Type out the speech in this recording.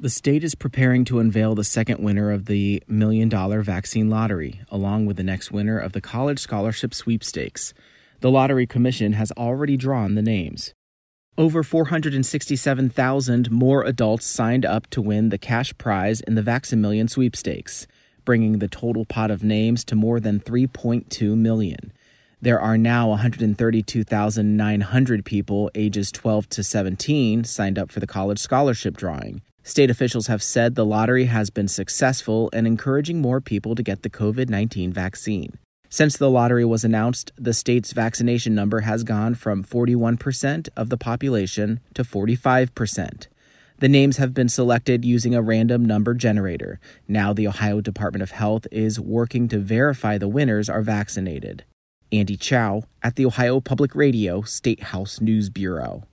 The state is preparing to unveil the second winner of the $1 million vaccine lottery, along with the next winner of the college scholarship sweepstakes. The Lottery Commission has already drawn the names. Over 467,000 more adults signed up to win the cash prize in the Vax-A-Million sweepstakes, bringing the total pot of names to more than 3.2 million. There are now 132,900 people ages 12 to 17 signed up for the college scholarship drawing. State officials have said the lottery has been successful in encouraging more people to get the COVID-19 vaccine. Since the lottery was announced, the state's vaccination number has gone from 41% of the population to 45%. The names have been selected using a random number generator. Now the Ohio Department of Health is working to verify the winners are vaccinated. Andy Chow at the Ohio Public Radio State House News Bureau.